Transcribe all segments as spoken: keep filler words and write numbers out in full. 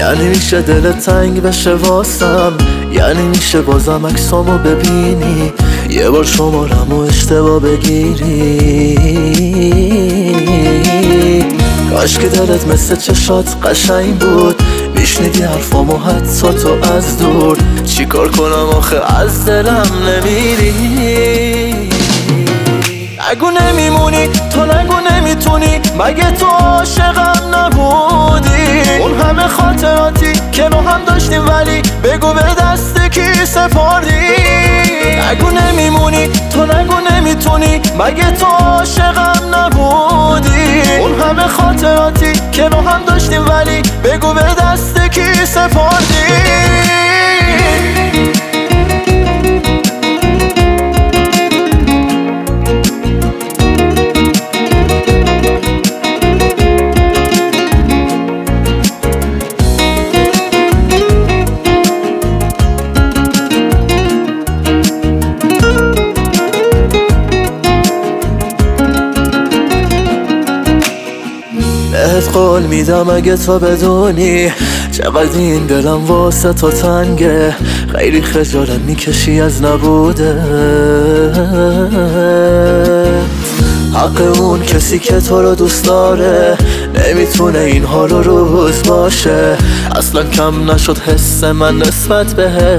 یعنی میشه دلت تنگ بشه واسم، یعنی میشه بازم عکسامو ببینی، یه بار شمارمو اشتباه بگیری. کاش که دلت مثل چشات قشنگ بود، میشنیدی حرفامو حتی تو از دور. چیکار کنم آخه از دلم نمیری؟ نگو نمیمونی، تو نگو نمیتونی، مگه تو عاشقم نبودی؟ اون همه خاطراتی که با هم داشتیم ولی بگو به دست کی سپردی؟ نگو نمیمونی، تو نگو نمیتونی، مگه تو عاشقم نبودی؟ اون همه خاطراتی که با هم داشتیم ولی بگو به دست کی سپردی؟ بهت قول میدم اگه تو بدونی چقدر این دلم واسه تو تنگه، خیلی خجالت میکشی از نبوده. حق اون کسی که تو رو دوست داره نمیتونه این حال و روز باشه، اصلا کم نشد حس من نسبت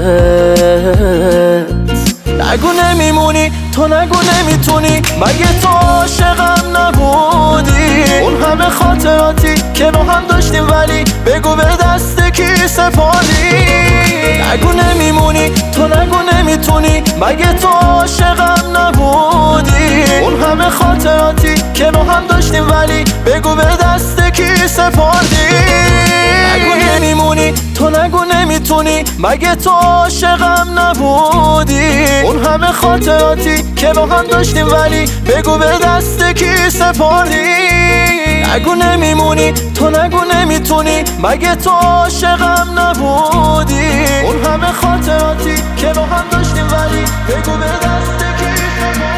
بهت. نگو نمیمونی، تو نگو نمیتونی، مگه تو عاشقم نبودی؟ اون همه خاطراتی که با هم داشتیم ولی بگو به دست کی سپردی؟ نگو نمیمونی، تو نگو نمیتونی، مگه تو عاشقم نبودی؟ اون همه خاطراتی که با هم داشتیم ولی بگو به دست کی سپردی؟ نگو نمیمونی، تو نگو نمیتونی، مگه تو عاشقم نبودی؟ اون همه خاطراتی که با هم داشتیم ولی بگو به دست کی سپردی؟ نگو نمیمونی، تو نگو نمیتونی، مگه تو عاشقم نبودی؟ اون همه خاطراتی که با هم داشتیم ولی بگو به دست کی سپردی؟